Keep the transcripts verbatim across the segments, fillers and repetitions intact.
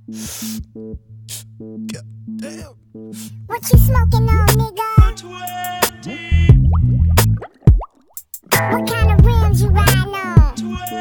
God damn. What you smoking on, nigga? What kind of rims you riding on?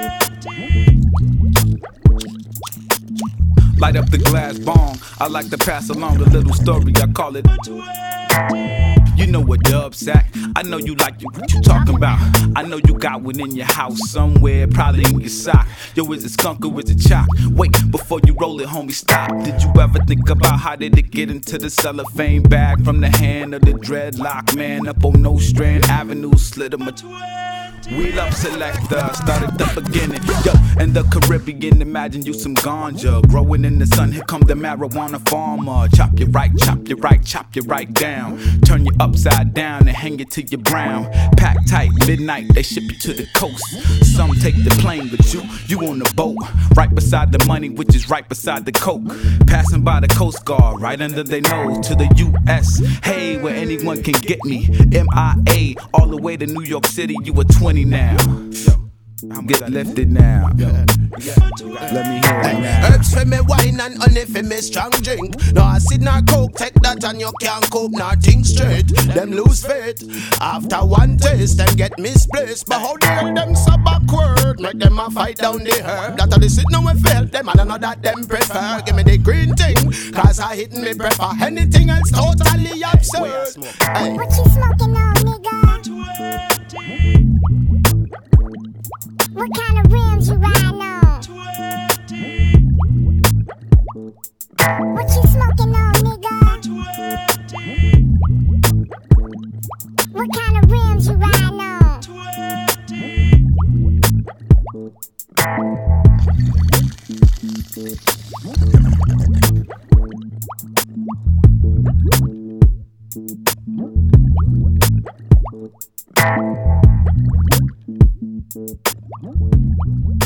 Light up the glass bong. I like to pass along a little story. I call it. You know what dub sack. I know you like it. What you talking about? I know you got one in your house somewhere, probably in your sock. Yo, is it skunk or is it chalk? Wait, before you roll it, homie, stop. Did you ever think about how did it get into the cellophane bag from the hand of the dreadlock man up on No Strand Avenue? Slid him a wheel up selector, started the beginning. Yo, in the Caribbean, imagine you some ganja growing in the sun. Here come the marijuana farmer. Chop you right, chop you right, chop you right down. Turn you upside down and hang it to your brown. Pack tight, midnight, they ship you to the coast. Some take the plane, but you, you on the boat. Right beside the money, which is right beside the coke. Passing by the Coast Guard, right under their nose to the U S. Hey, where anyone can get me. M I A, all the way to New York City, you a twenty now. Yo, get lifted now. Yo, let me hear it now. Herbs for me wine and honey for me strong drink. No acid nor coke, take that and you can't cope. Nothing straight, them lose faith. After one taste, them get misplaced. But how dare them so backward? Make them a fight down the herb. That all the sit no we felt them and I know that them prefer. Give me the green thing, cause I hit me prefer. Anything else totally absurd. Hey. What you smoking on, nigga? What kind of rims you riding on? What you smoking on, nigga? What kind of rims you riding on? Thank you.